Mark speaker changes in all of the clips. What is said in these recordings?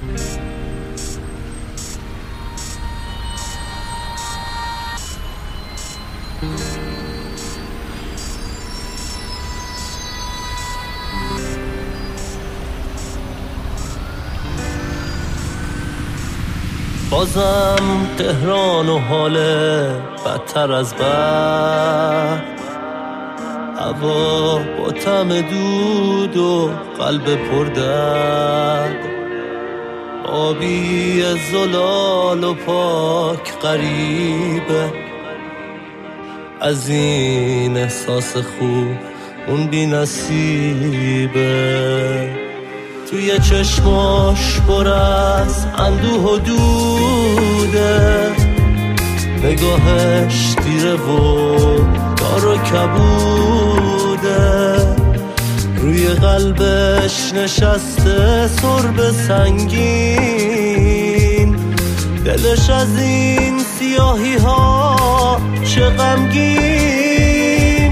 Speaker 1: بازم تهران و حاله بدتر از بد، هوا با طعم دود و قلب پردرد، آبی زلال و پاک غریبه، از این احساس خوب اون بی نصیبه. توی چشماش پر از اندوه و دوده، نگاهش تیره و دار و کبوده، روی قلبش نشسته سرب سنگین، دلش از این سیاهی ها چه غمگین.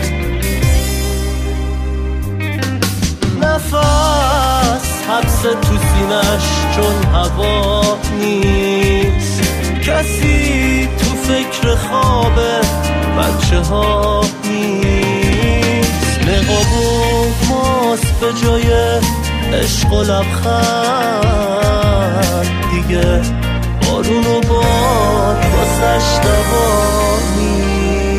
Speaker 1: نفس حبس تو سینش چون هوا نیست، کسی تو فکر خواب بچه ها نیست، نقاب و ماست به جای عشق و لبخند، دیگه بارون و باد واسش دوا نیست.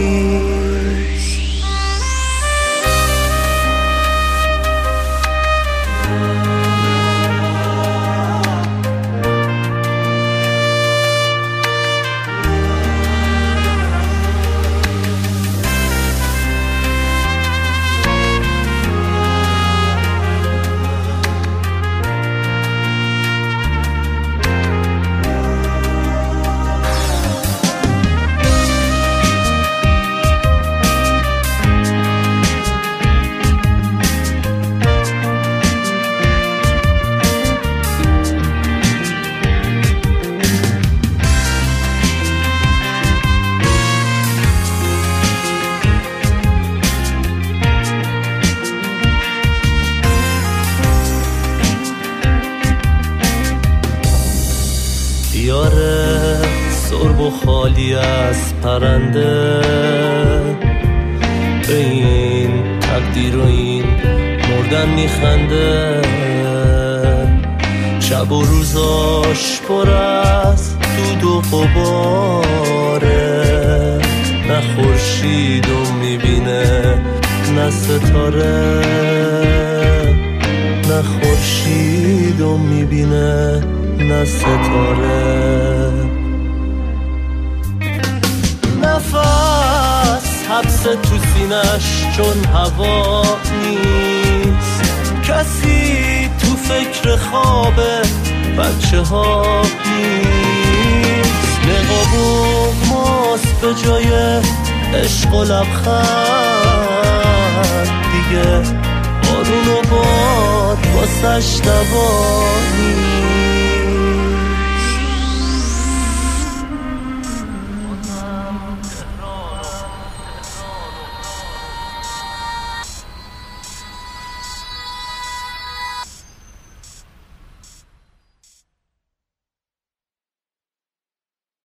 Speaker 1: دیاره سرب و خالی از پرنده، به این تقدیر و این مردن میخنده، شب و روزاش پر از دود و غباره، نه خورشیدو میبینه نه ستاره، نه خورشیدو میبینه نه ستاره. نفس حبس تو سینش چون هوا نیست، کسی تو فکر خواب بچه ها نیست، نقاب و ماست به جای عشق و لبخند، دیگه بارون و باد واسش دوا نیست.